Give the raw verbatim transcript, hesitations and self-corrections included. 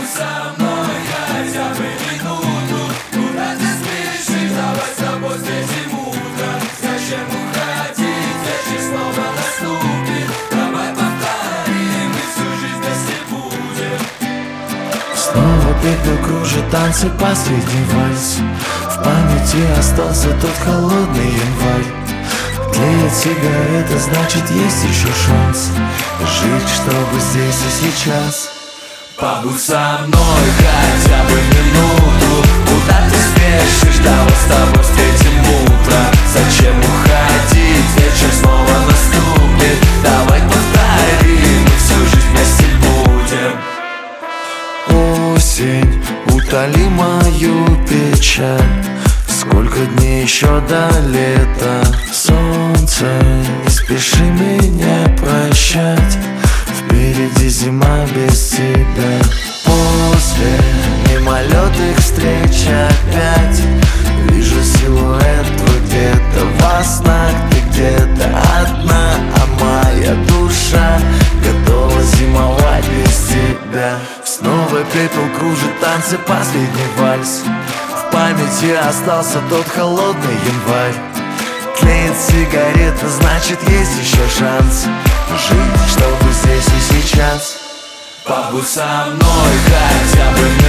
Побудь со мной хотя бы минуту. Куда ты спешишь? Давай с тобой встретим утро. Зачем уходить, вечер снова наступит. Давай повторим и всю жизнь вместе будем. Снова пепел кружит, танцы, последний вальс. В памяти остался тот холодный январь. Тлеет сигарета, значит есть еще шанс жить, чтобы здесь и сейчас. Побудь со мной хотя бы минуту. Куда ты спешишь? Давай с тобой встретим утро. Зачем уходить? Вечер снова наступит. Давай повторим и всю жизнь вместе будем. Осень, утоли мою печаль. Сколько дней еще до лета. Солнце, не спеши меня прощать. Впереди зима без тебя. После мимолетных встреч опять вижу силуэт твой где-то во снах. Ты где-то одна, а моя душа готова зимовать без тебя. Снова пепел кружит, танцы, последний вальс. В памяти остался тот холодный январь. Тлеет сигарета, значит есть еще шанс жить, чтобы здесь и сейчас. Побудь со мной хотя бы